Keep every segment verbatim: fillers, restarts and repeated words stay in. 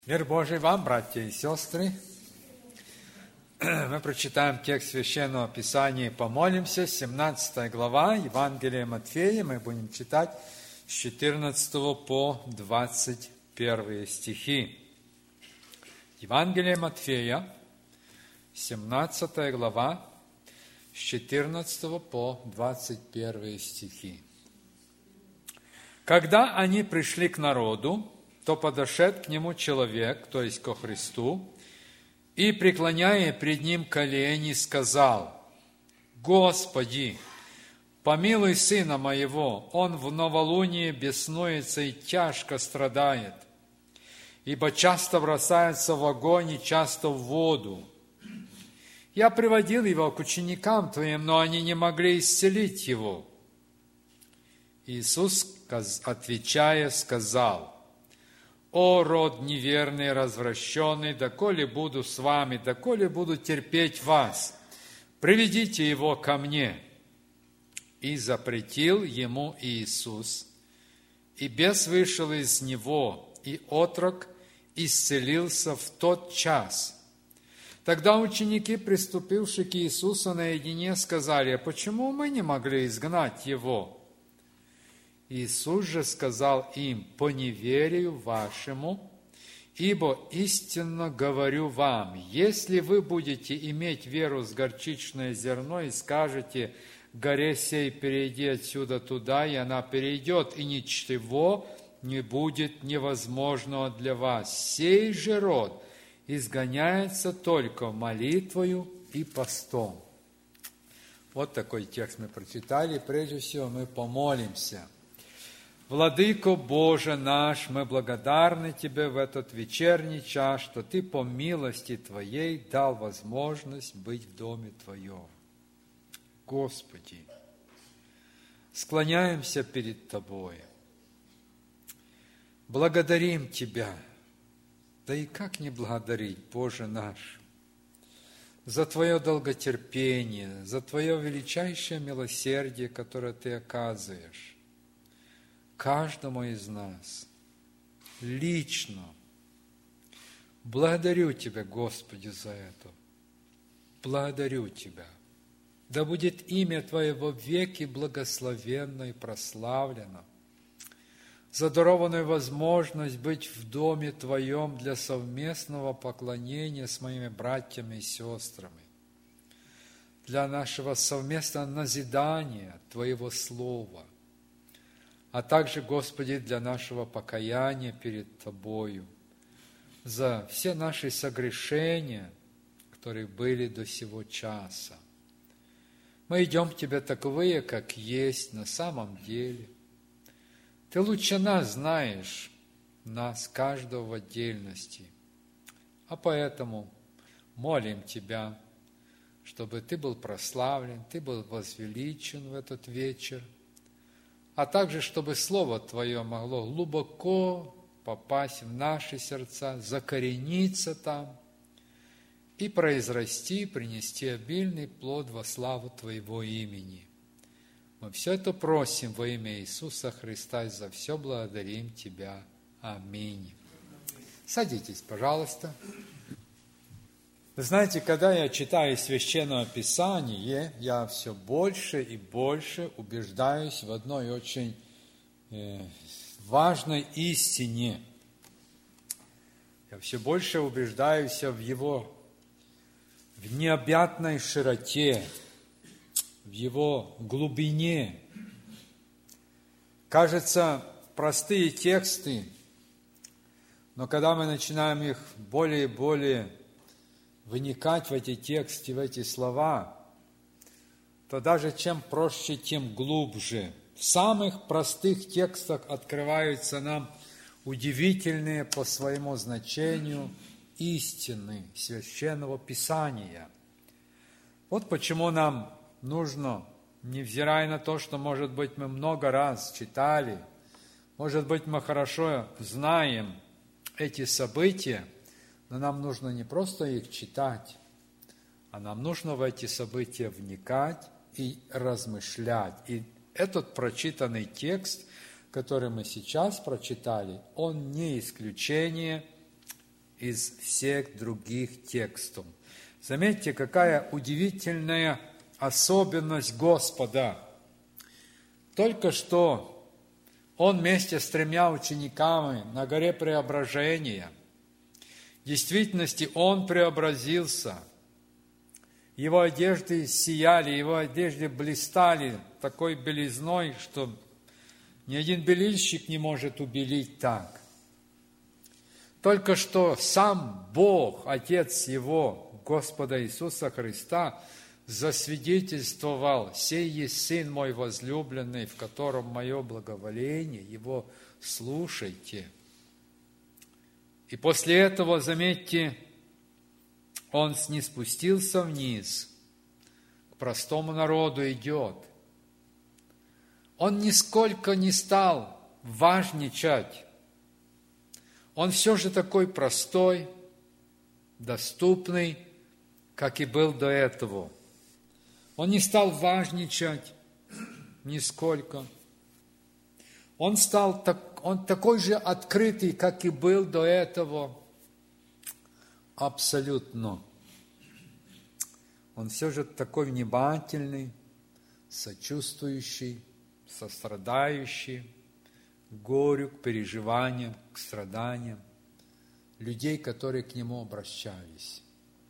Мир Божий вам, братья и сестры. Мы прочитаем текст Священного Писания и помолимся. семнадцатая глава Евангелия Матфея. Мы будем читать с четырнадцатого по двадцать первые стихи. Евангелие Матфея, семнадцатая глава, с четырнадцатого по двадцать первые стихи. Когда они пришли к народу, то подошед к нему человек, то есть ко Христу, и, преклоняя пред ним колени, сказал: «Господи, помилуй сына моего, он в новолуние беснуется и тяжко страдает, ибо часто бросается в огонь и часто в воду. Я приводил его к ученикам твоим, но они не могли исцелить его». Иисус, отвечая, сказал: «О, род неверный и развращенный, доколе буду с вами, доколе буду терпеть вас, приведите его ко мне». И запретил ему Иисус. И бес вышел из него, и отрок исцелился в тот час. Тогда ученики, приступившие к Иисусу наедине, сказали: «А почему мы не могли изгнать его?» Иисус же сказал им: «По неверию вашему, ибо истинно говорю вам, если вы будете иметь веру с горчичное зерно и скажете горе сей, перейди отсюда туда, и она перейдет, и ничего не будет невозможного для вас. Сей же род изгоняется только молитвою и постом». Вот такой текст мы прочитали. Прежде всего мы помолимся. Владыко Боже наш, мы благодарны Тебе в этот вечерний час, что Ты по милости Твоей дал возможность быть в доме Твоем. Господи, склоняемся перед Тобой, благодарим Тебя, да и как не благодарить, Боже наш, за Твое долготерпение, за Твое величайшее милосердие, которое Ты оказываешь каждому из нас лично. Благодарю Тебя, Господи, за это. Благодарю Тебя. Да будет имя Твое во веки благословенно и прославлено. За дарованную возможность быть в доме Твоем для совместного поклонения с моими братьями и сестрами, для нашего совместного назидания Твоего Слова, а также, Господи, для нашего покаяния перед Тобою, за все наши согрешения, которые были до сего часа. Мы идем к Тебе таковые, как есть на самом деле. Ты лучше нас знаешь, нас, каждого в отдельности. А поэтому молим Тебя, чтобы Ты был прославлен, Ты был возвеличен в этот вечер, а также, чтобы Слово Твое могло глубоко попасть в наши сердца, закорениться там и произрасти, принести обильный плод во славу Твоего имени. Мы все это просим во имя Иисуса Христа и за все благодарим Тебя. Аминь. Садитесь, пожалуйста. Вы знаете, когда я читаю Священное Писание, я все больше и больше убеждаюсь в одной очень важной истине. Я все больше убеждаюсь в его в необъятной широте, в его глубине. Кажется, простые тексты, но когда мы начинаем их более и более вникать в эти тексты, в эти слова, то даже чем проще, тем глубже. В самых простых текстах открываются нам удивительные по своему значению истины Священного Писания. Вот почему нам нужно, невзирая на то, что, может быть, мы много раз читали, может быть, мы хорошо знаем эти события, но нам нужно не просто их читать, а нам нужно в эти события вникать и размышлять. И этот прочитанный текст, который мы сейчас прочитали, он не исключение из всех других текстов. Заметьте, какая удивительная особенность Господа. Только что Он вместе с тремя учениками на горе Преображения, в действительности Он преобразился. Его одежды сияли, Его одежды блистали такой белизной, что ни один белильщик не может убелить так. Только что сам Бог, Отец Его, Господа Иисуса Христа, засвидетельствовал: «Сей есть Сын мой возлюбленный, в котором мое благоволение, Его слушайте». И после этого, заметьте, Он не спустился вниз, к простому народу идет. Он нисколько не стал важничать. Он все же такой простой, доступный, как и был до этого. Он не стал важничать нисколько. Он стал так, он такой же открытый, как и был до этого. Абсолютно. Он все же такой внимательный, сочувствующий, сострадающий к горю, к переживаниям, к страданиям людей, которые к Нему обращались.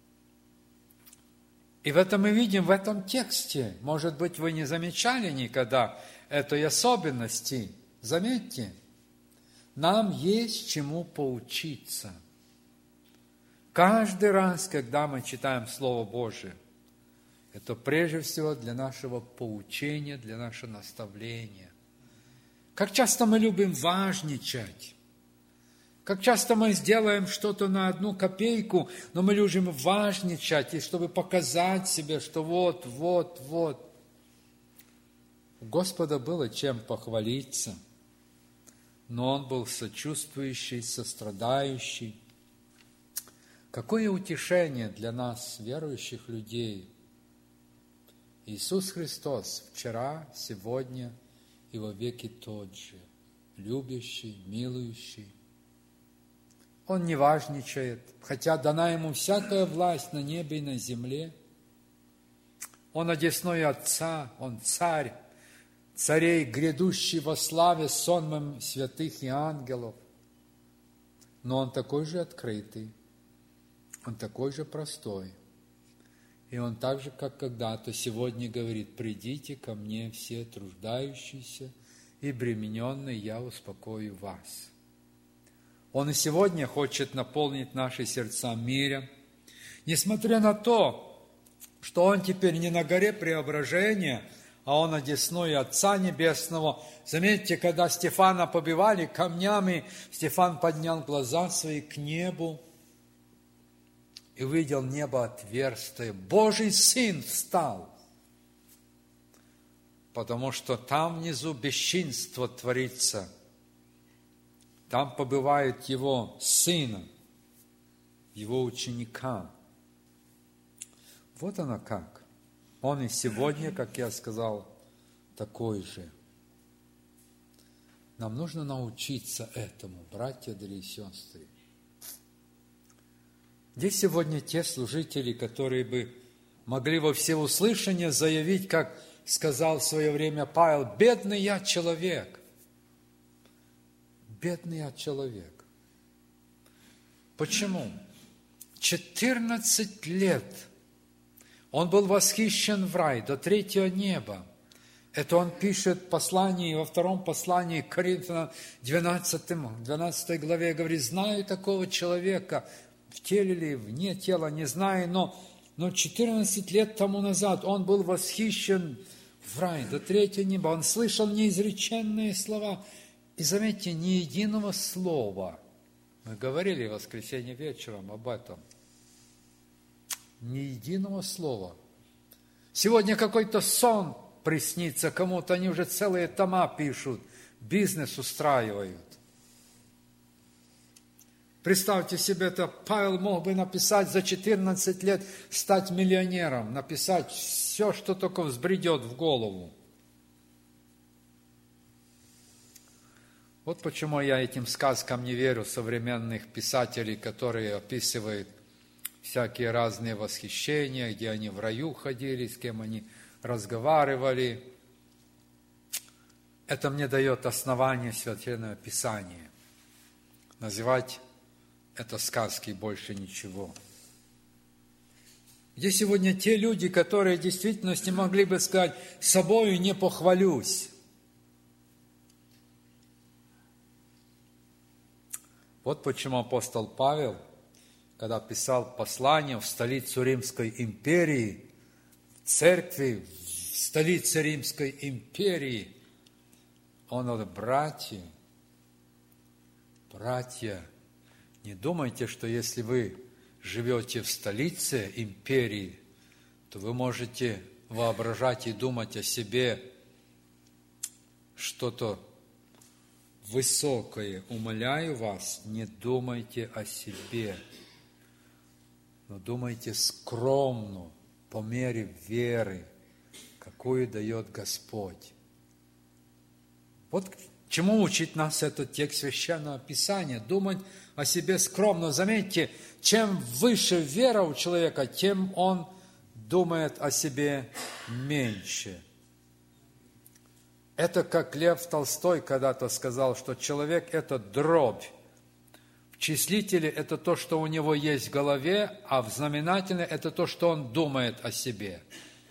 И в этом мы видим, в этом тексте, может быть, вы не замечали никогда этой особенности. Заметьте, нам есть чему поучиться. Каждый раз, когда мы читаем Слово Божие, это прежде всего для нашего поучения, для нашего наставления. Как часто мы любим важничать. Как часто мы сделаем что-то на одну копейку, но мы любим важничать, и чтобы показать себе, что вот, вот, вот. У Господа было чем похвалиться, но Он был сочувствующий, сострадающий. Какое утешение для нас, верующих людей! Иисус Христос вчера, сегодня и во веки тот же, любящий, милующий. Он не важничает, хотя дана Ему всякая власть на небе и на земле. Он одесной Отца, Он царь, царей, грядущий во славе сонмом святых и ангелов. Но Он такой же открытый, Он такой же простой. И Он так же, как когда-то, сегодня говорит: «Придите ко мне все труждающиеся и бремененные, я успокою вас». Он и сегодня хочет наполнить наши сердца миром, несмотря на то, что Он теперь не на горе Преображения, а Он одесной Отца Небесного. Заметьте, когда Стефана побивали камнями, Стефан поднял глаза свои к небу и увидел небо отверстие. Божий Сын встал, потому что там внизу бесчинство творится. Там побывает Его Сына, Его ученика. Вот оно как. Он и сегодня, как я сказал, такой же. Нам нужно научиться этому, братья и сестры. Где сегодня те служители, которые бы могли во всеуслышание заявить, как сказал в свое время Павел: «Бедный я человек». Бедный я человек. Почему? четырнадцать лет он был восхищен в рай до третьего неба. Это он пишет в послании, во втором послании к Коринфянам, двенадцатой главе, говорит: «Знаю такого человека, в теле ли, вне тела, не знаю, но, но четырнадцать лет тому назад он был восхищен в рай до третьего неба. Он слышал неизреченные слова». И заметьте, ни единого слова. Мы говорили в воскресенье вечером об этом. Ни единого слова. Сегодня какой-то сон приснится кому-то, они уже целые тома пишут, бизнес устраивают. Представьте себе это, Павел мог бы написать за четырнадцать лет, стать миллионером, написать все, что только взбредет в голову. Вот почему я этим сказкам не верю современных писателей, которые описывают всякие разные восхищения, где они в раю ходили, с кем они разговаривали. Это мне дает основание Священного Писания. Называть это сказки, больше ничего. Где сегодня те люди, которые в действительности могли бы сказать, собою не похвалюсь. Вот почему апостол Павел, когда писал послание в столицу Римской империи, в церкви, в столице Римской империи, он говорит: братья, братья, не думайте, что если вы живете в столице империи, то вы можете воображать и думать о себе что-то высокое. Умоляю вас, не думайте о себе, но думайте скромно, по мере веры, какую дает Господь. Вот к чему учит нас этот текст Священного Писания. Думать о себе скромно. Заметьте, чем выше вера у человека, тем он думает о себе меньше. Это как Лев Толстой когда-то сказал, что человек – это дробь. В числителе – это то, что у него есть в голове, а в знаменательном – это то, что он думает о себе.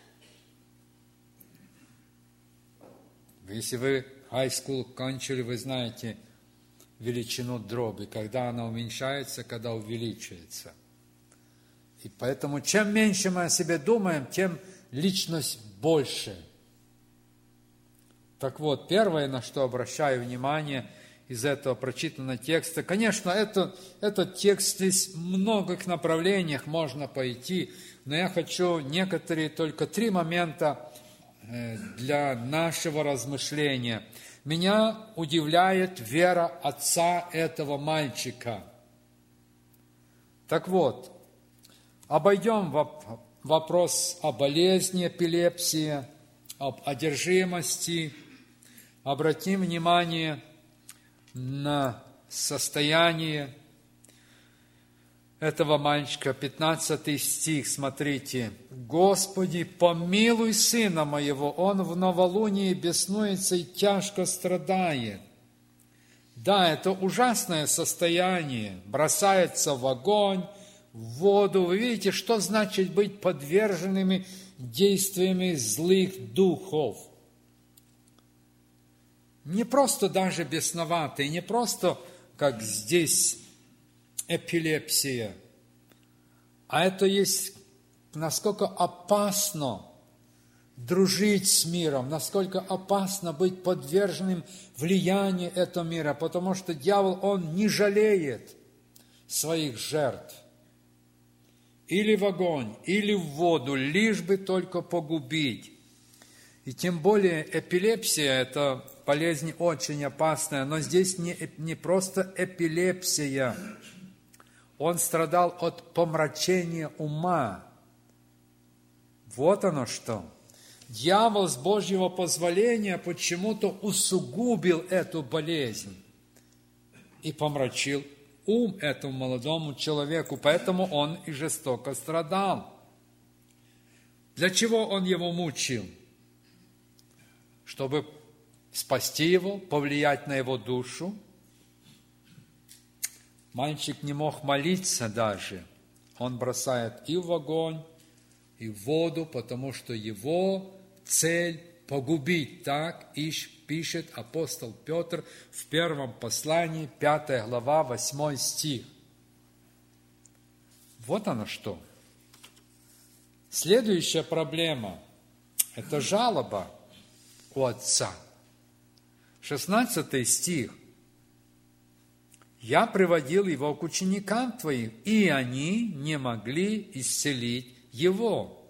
Если вы high school кончили, вы знаете величину дроби, когда она уменьшается, когда увеличивается. И поэтому, чем меньше мы о себе думаем, тем личность больше. Так вот, первое, на что обращаю внимание из этого прочитанного текста, конечно, это, этот текст здесь в многих направлениях можно пойти, но я хочу некоторые, только три момента для нашего размышления. Меня удивляет вера отца этого мальчика. Так вот, обойдем вопрос о болезни, эпилепсии, об одержимости. Обратим внимание на состояние этого мальчика. пятнадцатый стих, смотрите. «Господи, помилуй сына моего, он в новолунии беснуется и тяжко страдает». Да, это ужасное состояние. Бросается в огонь, в воду. Вы видите, что значит быть подверженными действиями злых духов. Не просто даже бесноватый, не просто, как здесь, эпилепсия, а это есть, насколько опасно дружить с миром, насколько опасно быть подверженным влиянию этого мира, потому что дьявол, он не жалеет своих жертв. Или в огонь, или в воду, лишь бы только погубить. И тем более эпилепсия – это болезнь очень опасная, но здесь не, не просто эпилепсия. Он страдал от помрачения ума. Вот оно что. Дьявол с Божьего позволения почему-то усугубил эту болезнь и помрачил ум этому молодому человеку, поэтому он и жестоко страдал. Для чего он его мучил? Чтобы спасти его, повлиять на его душу. Мальчик не мог молиться даже. Он бросает и в огонь, и в воду, потому что его цель погубить. Так и пишет апостол Петр в первом послании, пятая глава, восьмой стих. Вот оно что. Следующая проблема – это жалоба у отца. шестнадцатый стих. «Я приводил его к ученикам твоим, и они не могли исцелить его».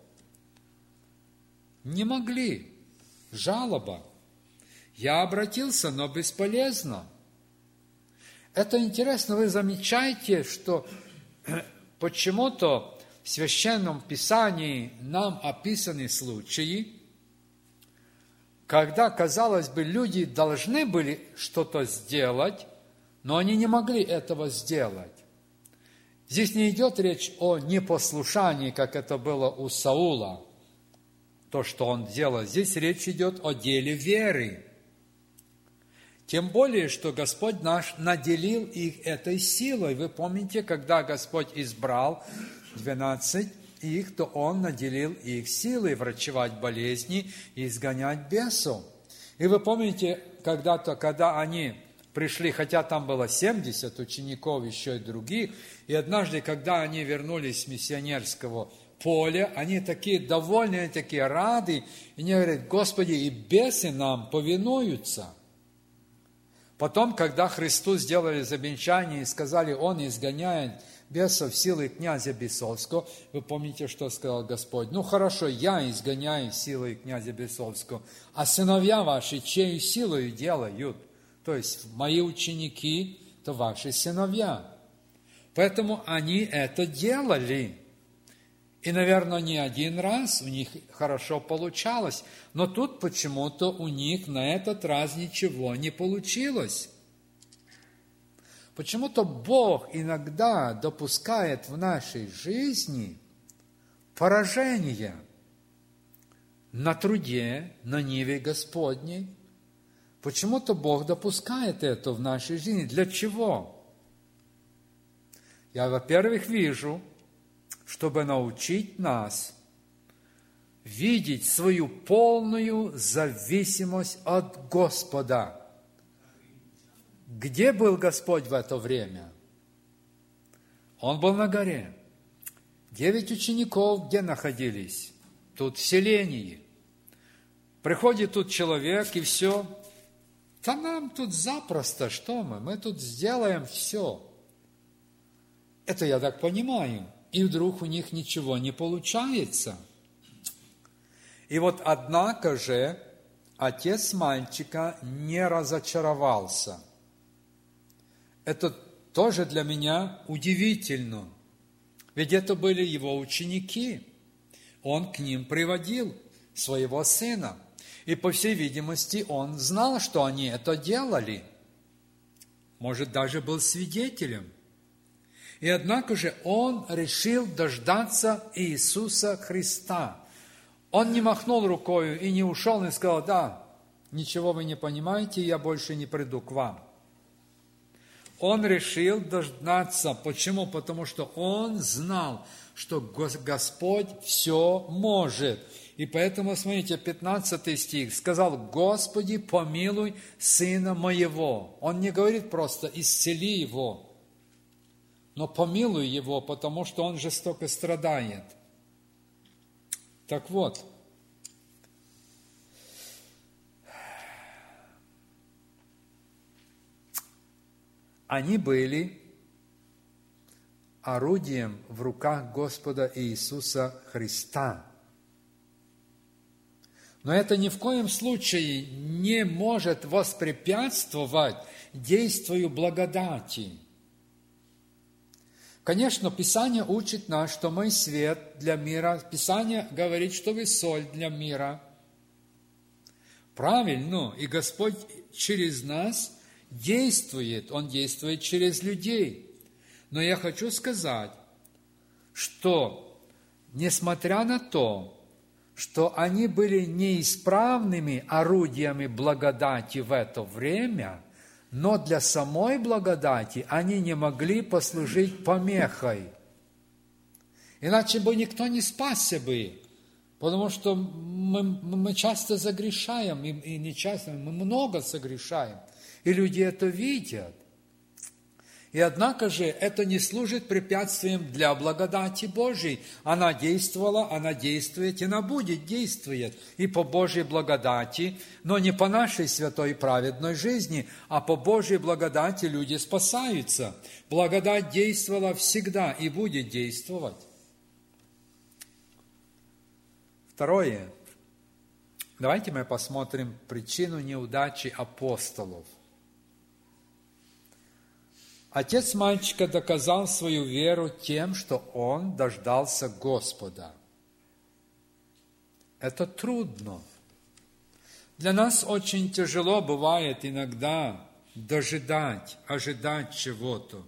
Не могли. Жалоба. Я обратился, но бесполезно. Это интересно, вы замечаете, что почему-то в Священном Писании нам описаны случаи, когда, казалось бы, люди должны были что-то сделать, но они не могли этого сделать. Здесь не идет речь о непослушании, как это было у Саула, то, что он делал. Здесь речь идет о деле веры. Тем более, что Господь наш наделил их этой силой. Вы помните, когда Господь избрал двенадцать их, то Он наделил их силой врачевать болезни и изгонять бесов. И вы помните, когда-то, когда они пришли, хотя там было семьдесят учеников, еще и других, и однажды, когда они вернулись с миссионерского поля, они такие довольные, такие рады, и они говорят: Господи, и бесы нам повинуются. Потом, когда Христу сделали замечание и сказали, Он изгоняет бесов силой князя бесовского, вы помните, что сказал Господь? Ну хорошо, я изгоняю силой князя бесовского, а сыновья ваши чьей силой делают? То есть мои ученики, то ваши сыновья. Поэтому они это делали. И, наверное, не один раз у них хорошо получалось. Но тут почему-то у них на этот раз ничего не получилось. Почему-то Бог иногда допускает в нашей жизни поражение на труде, на ниве Господней. Почему-то Бог допускает это в нашей жизни. Для чего? Я, во-первых, вижу, чтобы научить нас видеть свою полную зависимость от Господа. Где был Господь в это время? Он был на горе. Девять учеников где находились? Тут в селении. Приходит тут человек, и все. Да нам тут запросто, что мы? Мы тут сделаем все. Это я так понимаю. И вдруг у них ничего не получается. И вот, однако же, отец мальчика не разочаровался. Это тоже для меня удивительно. Ведь это были его ученики. Он к ним приводил своего сына. И, по всей видимости, он знал, что они это делали. Может, даже был свидетелем. И однако же он решил дождаться Иисуса Христа. Он не махнул рукою и не ушел и сказал: да, ничего вы не понимаете, я больше не приду к вам. Он решил дождаться. Почему? Потому что он знал, что Господь все может. И поэтому, смотрите, пятнадцатый стих сказал: Господи, помилуй сына моего. Он не говорит просто: исцели его. Но помилуй его, потому что он жестоко страдает. Так вот, они были орудием в руках Господа Иисуса Христа. Но это ни в коем случае не может воспрепятствовать действию благодати. Конечно, Писание учит нас, что мы свет для мира. Писание говорит, что вы соль для мира. Правильно, и Господь через нас действует. Он действует через людей. Но я хочу сказать, что, несмотря на то, что они были неисправными орудиями благодати в это время, но для самой благодати они не могли послужить помехой. Иначе бы никто не спасся бы, потому что мы, мы часто загрешаем, и, и не часто, мы много согрешаем, и люди это видят. И однако же это не служит препятствием для благодати Божией. Она действовала, она действует, и она будет действовать и по Божьей благодати, но не по нашей святой и праведной жизни, а по Божьей благодати люди спасаются. Благодать действовала всегда и будет действовать. Второе. Давайте мы посмотрим причину неудачи апостолов. Отец мальчика доказал свою веру тем, что он дождался Господа. Это трудно. Для нас очень тяжело бывает иногда дожидать, ожидать чего-то.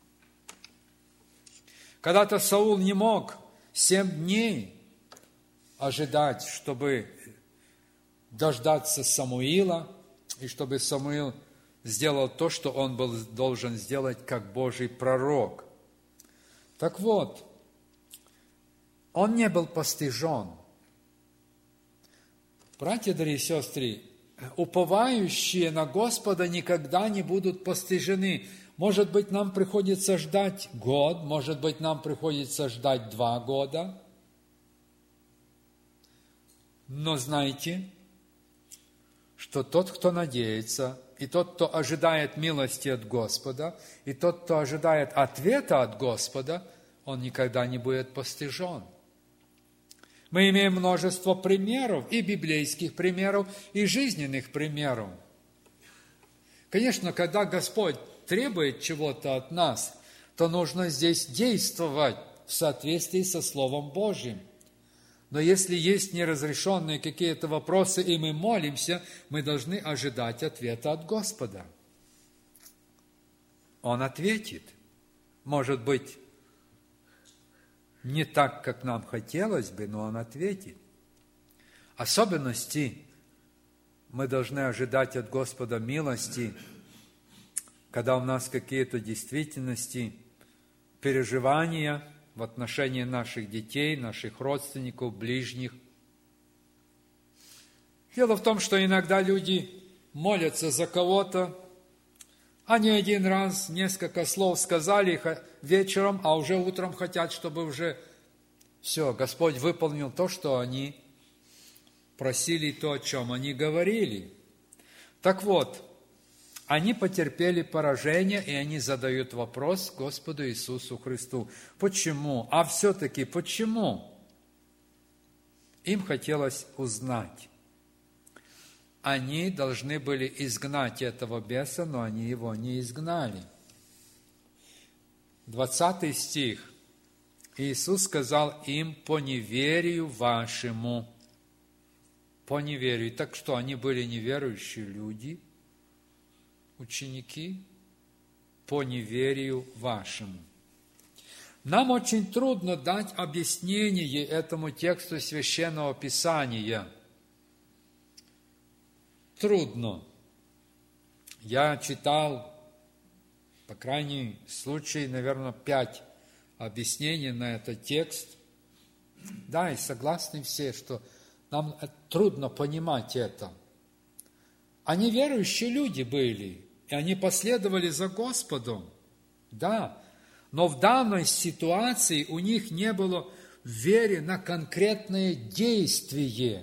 Когда-то Саул не мог семь дней ожидать, чтобы дождаться Самуила, и чтобы Самуил сделал то, что он был должен сделать как Божий пророк. Так вот, он не был постыжен. Братья, дорогие сестры, уповающие на Господа никогда не будут постыжены. Может быть, нам приходится ждать год, может быть, нам приходится ждать два года. Но знайте, что тот, кто надеется, и тот, кто ожидает милости от Господа, и тот, кто ожидает ответа от Господа, он никогда не будет постыжен. Мы имеем множество примеров, и библейских примеров, и жизненных примеров. Конечно, когда Господь требует чего-то от нас, то нужно здесь действовать в соответствии со Словом Божьим. Но если есть неразрешенные какие-то вопросы, и мы молимся, мы должны ожидать ответа от Господа. Он ответит. Может быть, не так, как нам хотелось бы, но Он ответит. Особенности мы должны ожидать от Господа милости, когда у нас какие-то действительности, переживания в отношении наших детей, наших родственников, ближних. Дело в том, что иногда люди молятся за кого-то, они один раз несколько слов сказали вечером, а уже утром хотят, чтобы уже все, Господь выполнил то, что они просили, то, о чем они говорили. Так вот, они потерпели поражение, и они задают вопрос Господу Иисусу Христу. Почему? А все-таки почему? Им хотелось узнать. Они должны были изгнать этого беса, но они его не изгнали. двадцатый стих. Иисус сказал им: по неверию вашему. По неверию. Так что, они были неверующие люди, ученики? По неверию вашему. Нам очень трудно дать объяснение этому тексту Священного Писания. Трудно. Я читал, по крайней случае, наверное, пять объяснений на этот текст. Да, и согласны все, что нам трудно понимать это. Они верующие люди были, и они последовали за Господом. Да, но в данной ситуации у них не было веры на конкретное действие.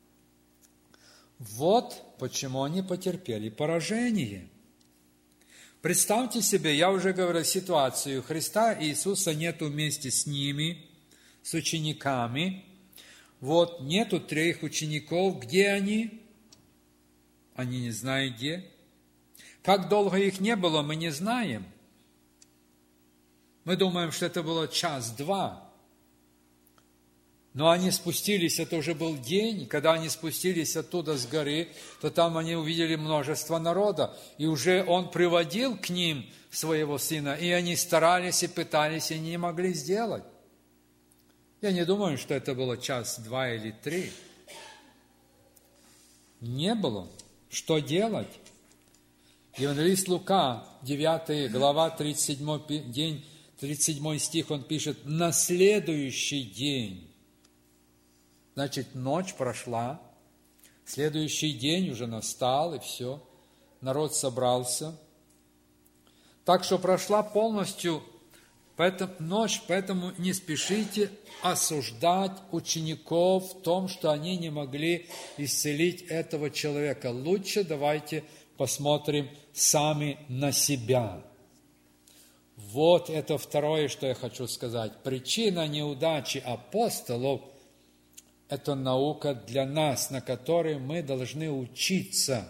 Вот почему они потерпели поражение. Представьте себе, я уже говорил, ситуацию. Христа Иисуса нету вместе с ними, с учениками. Вот, нету трех учеников. Где они? Они не знают где. Как долго их не было, мы не знаем. Мы думаем, что это было час-два. Но они спустились, это уже был день, и когда они спустились оттуда с горы, то там они увидели множество народа, и уже Он приводил к ним своего сына, и они старались и пытались, и не могли сделать. Я не думаю, что это было час, два или три. Не было. Что делать? Евангелист Лука, девятая глава, тридцать седьмой день, тридцать седьмой стих, он пишет: «На следующий день». Значит, ночь прошла, следующий день уже настал, и все, народ собрался. Так что прошла полностью поэтому, ночь, поэтому не спешите осуждать учеников в том, что они не могли исцелить этого человека. Лучше давайте посмотрим сами на себя. Вот это второе, что я хочу сказать. Причина неудачи апостолов – это наука для нас, на которой мы должны учиться.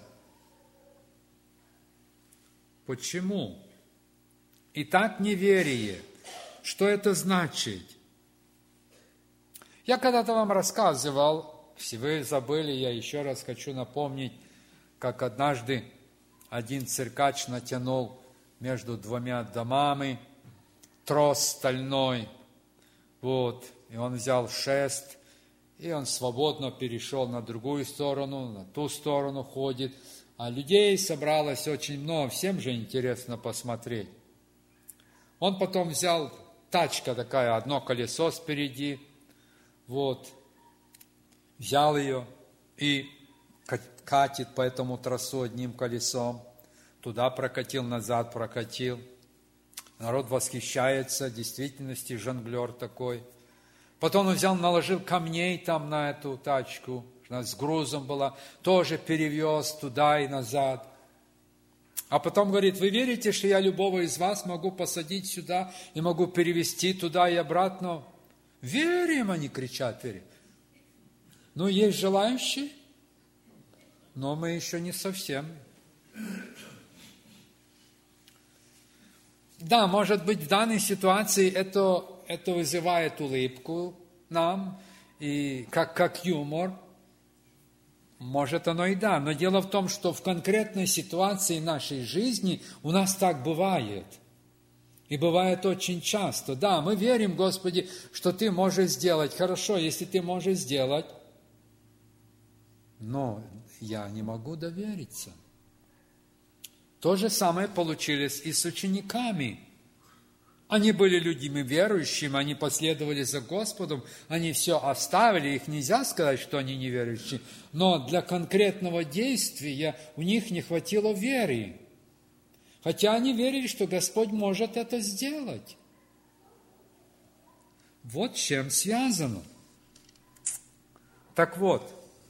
Почему? Итак, неверие. Что это значит? Я когда-то вам рассказывал если вы забыли, я еще раз хочу напомнить, как однажды один циркач натянул между двумя домами трос стальной, вот, и он взял шест, и он свободно перешел на другую сторону, на ту сторону ходит, а людей собралось очень много, всем же интересно посмотреть. Он потом взял, тачка такая, одно колесо спереди, вот, взял ее и катит по этому трассу одним колесом, туда прокатил, назад прокатил. Народ восхищается, в действительности жонглер такой. Потом он взял, наложил камней там на эту тачку, она с грузом была, тоже перевез туда и назад. А потом говорит, вы верите, что я любого из вас могу посадить сюда и могу перевезти туда и обратно? Верим, они кричат, верим. Ну, есть желающие, но мы еще не совсем. Да, может быть, в данной ситуации это, это вызывает улыбку нам, и как, как юмор. Может, оно и да, но дело в том, что в конкретной ситуации нашей жизни у нас так бывает. И бывает очень часто. Да, мы верим, Господи, что Ты можешь сделать. Хорошо, если Ты можешь сделать, но я не могу довериться. То же самое получилось и с учениками. Они были людьми верующими, они последовали за Господом, они все оставили, их нельзя сказать, что они неверующие, но для конкретного действия у них не хватило веры. Хотя они верили, что Господь может это сделать. Вот с чем связано. Так вот,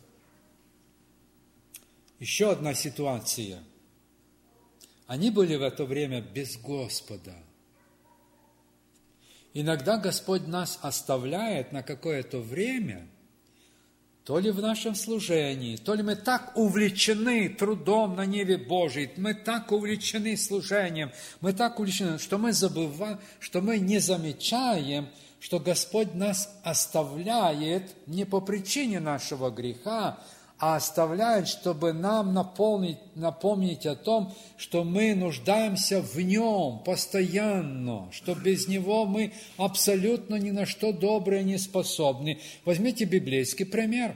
еще одна ситуация. Они были в это время без Господа. Иногда Господь нас оставляет на какое-то время, то ли в нашем служении, то ли мы так увлечены трудом на ниве Божией, мы так увлечены служением, мы так увлечены, что мы забываем, что мы не замечаем, что Господь нас оставляет не по причине нашего греха, а оставляет, чтобы нам напомнить, напомнить о том, что мы нуждаемся в Нем постоянно, что без Него мы абсолютно ни на что доброе не способны. Возьмите библейский пример.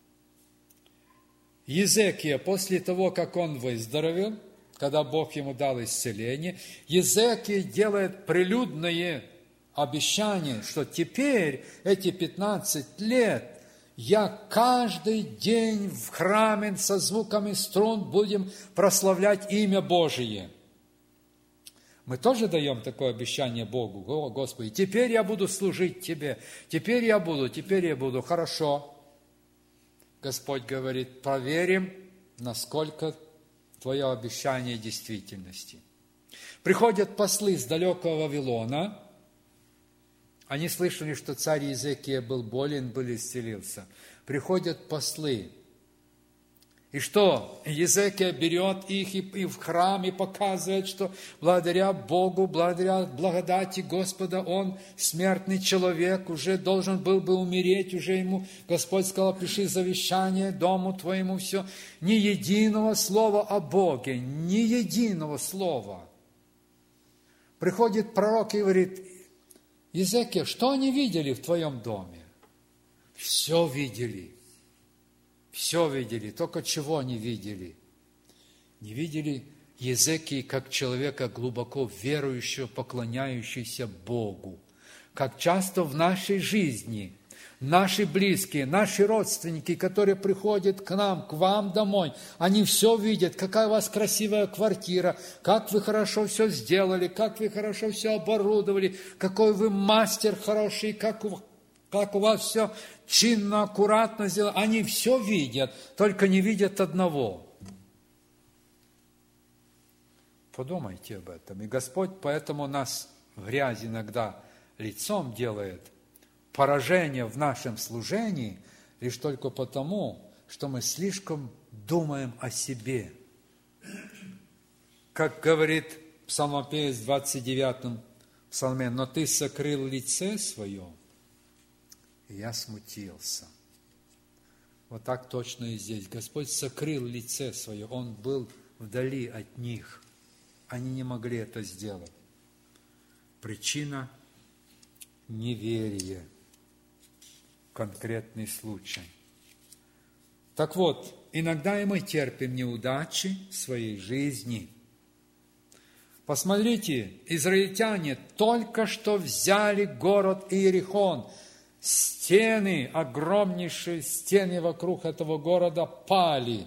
Иезекия, после того, как он выздоровел, когда Бог ему дал исцеление, Иезекия делает прилюдное обещание, что теперь эти пятнадцать лет я каждый день в храме со звуками струн будем прославлять имя Божие. Мы тоже даем такое обещание Богу, Господи, теперь я буду служить Тебе, теперь я буду, теперь я буду, хорошо. Господь говорит, проверим, насколько Твое обещание действительности. Приходят послы с далекого Вавилона. Они слышали, что царь Иезекия был болен, был исцелился. Приходят послы. И что? Иезекия берет их и, и в храм и показывает, что благодаря Богу, благодаря благодати Господа, он смертный человек, уже должен был бы умереть, уже ему Господь сказал, пиши завещание дому твоему, все. Ни единого слова о Боге, ни единого слова. Приходит пророк и говорит, Иезекия, что они видели в твоем доме? Все видели. Все видели. Только чего они видели? Не видели Иезекии как человека глубоко верующего, поклоняющегося Богу. Как часто в нашей жизни наши близкие, наши родственники, которые приходят к нам, к вам домой, они все видят, какая у вас красивая квартира, как вы хорошо все сделали, как вы хорошо все оборудовали, какой вы мастер хороший, как у, как у вас все чинно, аккуратно сделано. Они все видят, только не видят одного. Подумайте об этом. И Господь поэтому нас в грязь иногда лицом делает, поражение в нашем служении лишь только потому, что мы слишком думаем о себе. Как говорит псалмопевец в двадцать девятом псалме, «Но ты сокрыл лице свое, и я смутился». Вот так точно и здесь. Господь сокрыл лице свое, Он был вдали от них. Они не могли это сделать. Причина – неверие. Конкретный случай. Так вот, иногда и мы терпим неудачи в своей жизни. Посмотрите, израильтяне только что взяли город Иерихон. Стены, огромнейшие стены вокруг этого города пали.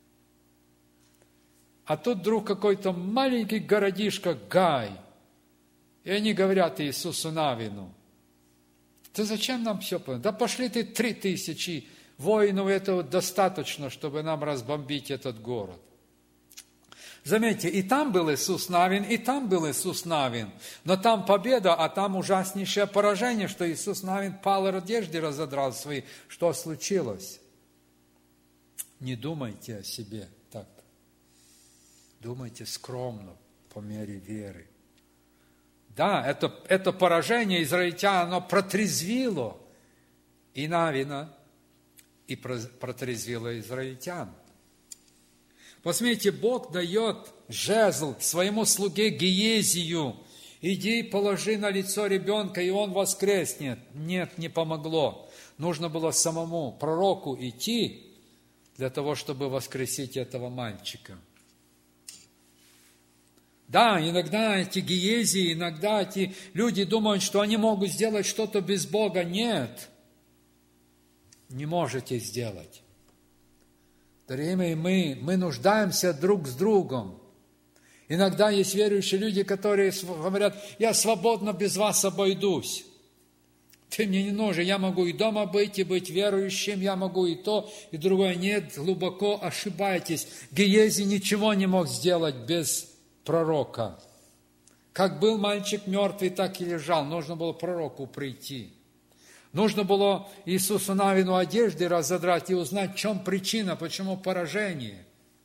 А тут вдруг какой-то маленький городишко Гай. И они говорят Иисусу Навину: ты зачем нам все понял? Да пошли ты три тысячи воинов, этого достаточно, чтобы нам разбомбить этот город. Заметьте, и там был Иисус Навин, и там был Иисус Навин. Но там победа, а там ужаснейшее поражение, что Иисус Навин пал и одежды разодрал свои. Что случилось? Не думайте о себе так. Думайте скромно, по мере веры. Да, это, это поражение израильтян, оно протрезвило и Навина, и протрезвило израильтян. Посмотрите, Бог дает жезл своему слуге Гиезию. Иди, положи на лицо ребенка, и он воскреснет. Нет, не помогло. Нужно было самому пророку идти для того, чтобы воскресить этого мальчика. Да, иногда эти Гиезии, иногда эти люди думают, что они могут сделать что-то без Бога. Нет, не можете сделать. Дорогие мои, мы, мы нуждаемся друг с другом. Иногда есть верующие люди, которые говорят: я свободно без вас обойдусь. Ты мне не нужен, я могу и дома быть, и быть верующим, я могу и то, и другое. Нет, глубоко ошибаетесь. Гиези ничего не мог сделать без пророка. Как был мальчик мертвый, так и лежал. Нужно было пророку прийти. Нужно было Иисусу Навину одежды разодрать и узнать, в чем причина, почему поражение.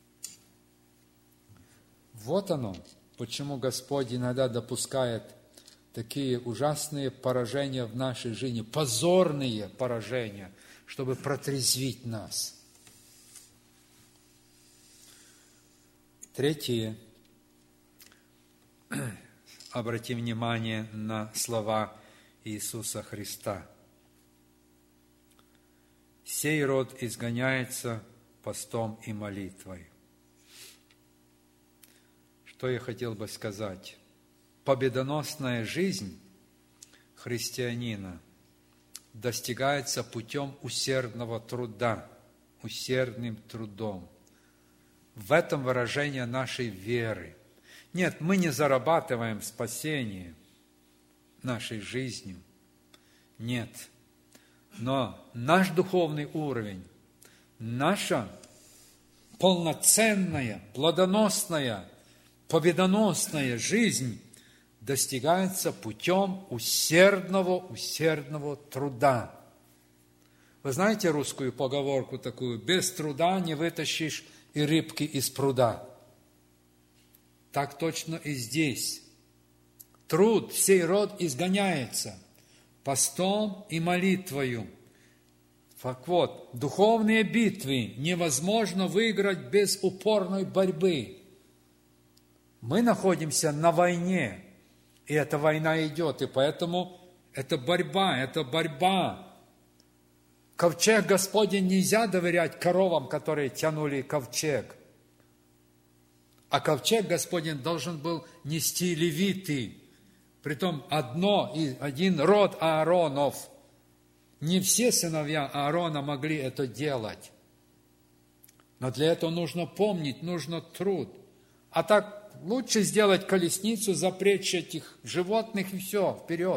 Вот оно, почему Господь иногда допускает такие ужасные поражения в нашей жизни, позорные поражения, чтобы протрезвить нас. Третье. Обратим внимание на слова Иисуса Христа. Сей род изгоняется постом и молитвой. Что я хотел бы сказать? Победоносная жизнь христианина достигается путем усердного труда, усердным трудом. В этом выражение нашей веры. Нет, мы не зарабатываем спасение нашей жизнью. Нет. Но наш духовный уровень, наша полноценная, плодоносная, победоносная жизнь достигается путем усердного, усердного труда. Вы знаете русскую поговорку такую: без труда не вытащишь и рыбки из пруда. Так точно и здесь. Труд, сей род изгоняется постом и молитвою. Так вот, духовные битвы невозможно выиграть без упорной борьбы. Мы находимся на войне, и эта война идет, и поэтому это борьба, это борьба. Ковчег Господень нельзя доверять коровам, которые тянули ковчег. А ковчег Господень должен был нести левиты, притом одно, один род Ааронов. Не все сыновья Аарона могли это делать. Но для этого нужно помнить, нужно труд. А так лучше сделать колесницу, запрячь этих животных и все, вперед.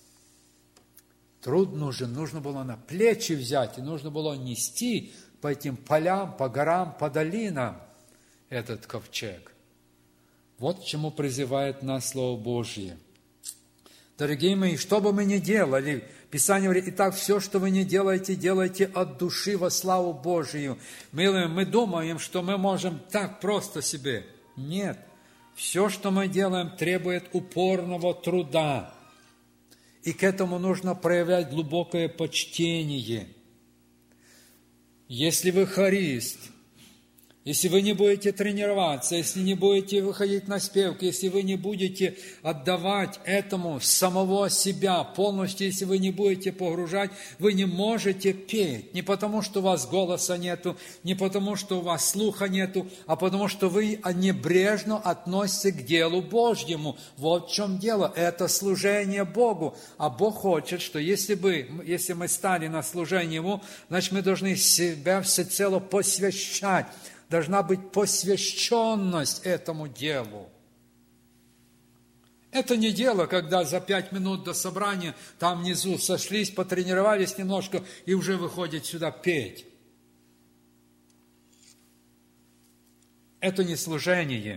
Труд нужен, нужно было на плечи взять, и нужно было нести по этим полям, по горам, по долинам этот ковчег. Вот к чему призывает нас Слово Божье. Дорогие мои, что бы мы ни делали, Писание говорит: итак, все, что вы не делаете, делайте от души во славу Божию. Милые, мы думаем, что мы можем так просто себе. Нет. Все, что мы делаем, требует упорного труда. И к этому нужно проявлять глубокое почтение. Если вы хорист, если вы не будете тренироваться, если не будете выходить на спевку, если вы не будете отдавать этому самого себя полностью, если вы не будете погружать, вы не можете петь. Не потому, что у вас голоса нету, не потому, что у вас слуха нету, а потому, что вы небрежно относитесь к делу Божьему. Вот в чем дело. Это служение Богу. А Бог хочет, что если, бы, если мы стали на служение Ему, значит, мы должны себя всецело посвящать. Должна быть посвященность этому делу. Это не дело, когда за пять минут до собрания там внизу сошлись, потренировались немножко и уже выходят сюда петь. Это не служение.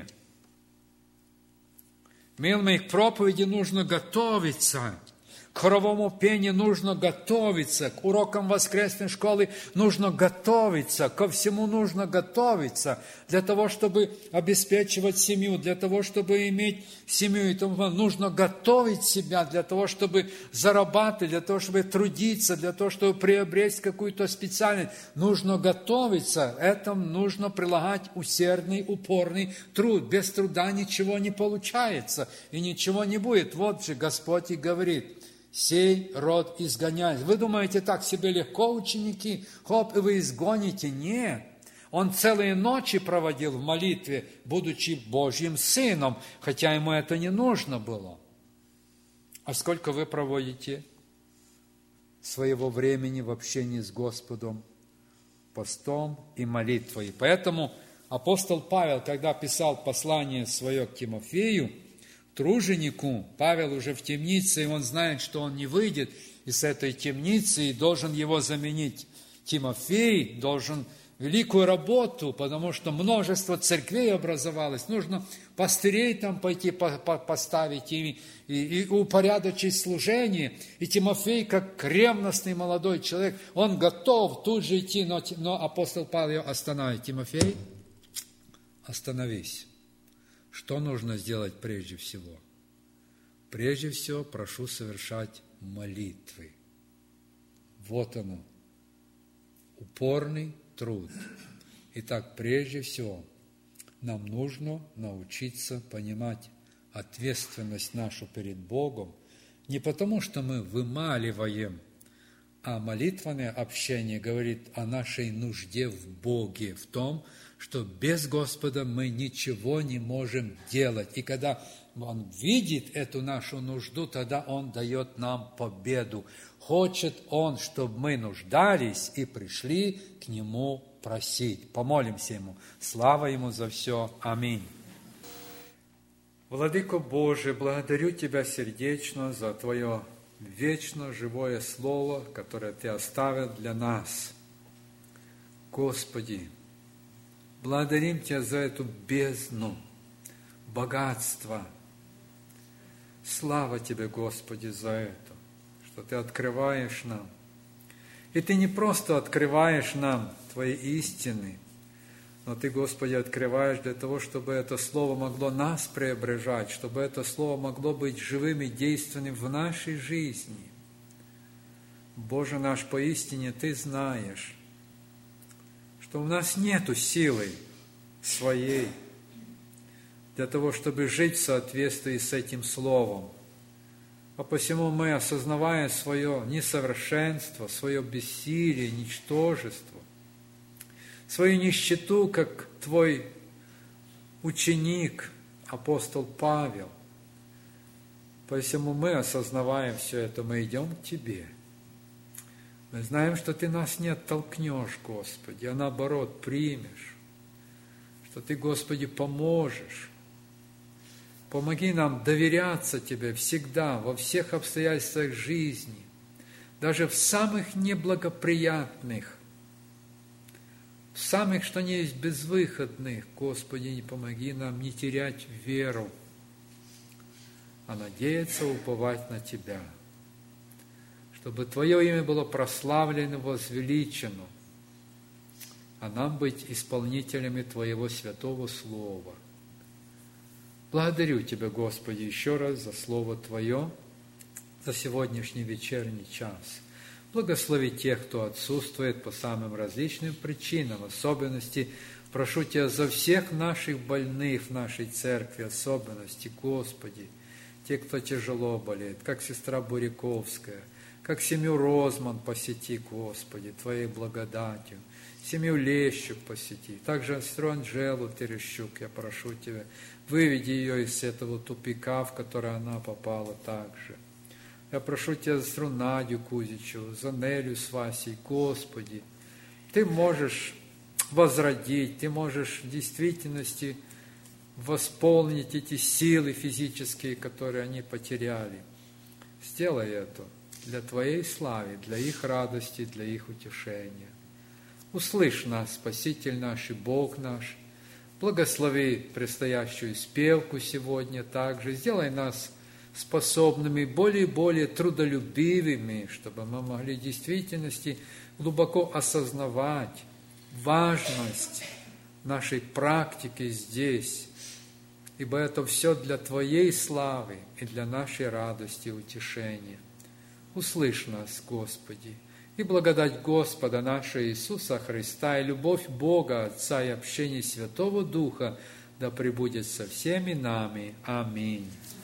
Милые, к проповеди нужно готовиться. К хоровому пению нужно готовиться, к урокам воскресной школы нужно готовиться, ко всему нужно готовиться, для того, чтобы обеспечивать семью, для того, чтобы иметь семью и тому подобное. Нужно готовить себя для того, чтобы зарабатывать, для того, чтобы трудиться, для того, чтобы приобрести какую-то специальность. Нужно готовиться, этому нужно прилагать усердный, упорный труд. Без труда ничего не получается и ничего не будет. Вот же Господь и говорит: сей род изгоняет. Вы думаете, так себе легко, ученики? Хоп, и вы изгоните? Нет. Он целые ночи проводил в молитве, будучи Божьим Сыном, хотя ему это не нужно было. А сколько вы проводите своего времени в общении с Господом, постом и молитвой? Поэтому апостол Павел, когда писал послание свое к Тимофею, труженику, Павел уже в темнице, и он знает, что он не выйдет из этой темницы, и должен его заменить Тимофей, должен великую работу, потому что множество церквей образовалось, нужно пастырей там пойти поставить и, и, и упорядочить служение. И Тимофей, как ревностный молодой человек, он готов тут же идти, но, но апостол Павел его остановит: Тимофей, остановись. Что нужно сделать прежде всего? Прежде всего, прошу совершать молитвы. Вот оно, упорный труд. Итак, прежде всего, нам нужно научиться понимать ответственность нашу перед Богом, не потому, что мы вымаливаем, а молитвенное общение говорит о нашей нужде в Боге, в том, что без Господа мы ничего не можем делать. И когда Он видит эту нашу нужду, тогда Он дает нам победу. Хочет Он, чтобы мы нуждались и пришли к Нему просить. Помолимся Ему. Слава Ему за все. Аминь. Владыко Божий, благодарю Тебя сердечно за Твое вечно живое Слово, которое Ты оставил для нас. Господи, благодарим Тебя за эту бездну, богатство. Слава Тебе, Господи, за это, что Ты открываешь нам. И Ты не просто открываешь нам Твои истины, но Ты, Господи, открываешь для того, чтобы это Слово могло нас преображать, чтобы это Слово могло быть живым и действенным в нашей жизни. Боже наш, поистине Ты знаешь, что у нас нету силы своей для того, чтобы жить в соответствии с этим Словом. А посему мы, осознавая свое несовершенство, свое бессилие, ничтожество, свою нищету, как Твой ученик, апостол Павел, посему мы, осознавая все это, мы идем к Тебе. Мы знаем, что Ты нас не оттолкнешь, Господи, а наоборот примешь, что Ты, Господи, поможешь. Помоги нам доверяться Тебе всегда, во всех обстоятельствах жизни, даже в самых неблагоприятных, в самых, что не есть, безвыходных. Господи, не помоги нам не терять веру, а надеяться, уповать на Тебя, чтобы Твое имя было прославлено, возвеличено, а нам быть исполнителями Твоего святого Слова. Благодарю Тебя, Господи, еще раз за Слово Твое, за сегодняшний вечерний час. Благослови тех, кто отсутствует по самым различным причинам. В особенности прошу Тебя за всех наших больных в нашей церкви, особенности, Господи, те, кто тяжело болеет, как сестра Буряковская, как семью Розман посети, Господи, Твоей благодатью, семью Лещук посети, также сестру Анжелу Терещук, я прошу Тебя, выведи ее из этого тупика, в который она попала также. Я прошу Тебя за сестру Надю Кузичеву, за Нелю с Васей, Господи, Ты можешь возродить, Ты можешь в действительности восполнить эти силы физические, которые они потеряли. Сделай это для Твоей славы, для их радости, для их утешения. Услышь нас, Спаситель наш и Бог наш. Благослови предстоящую спевку сегодня также. Сделай нас способными, более и более трудолюбивыми, чтобы мы могли в действительности глубоко осознавать важность нашей практики здесь, ибо это все для Твоей славы и для нашей радости и утешения. Услышь нас, Господи, и благодать Господа нашего Иисуса Христа, и любовь Бога Отца, и общение Святого Духа да пребудет со всеми нами. Аминь.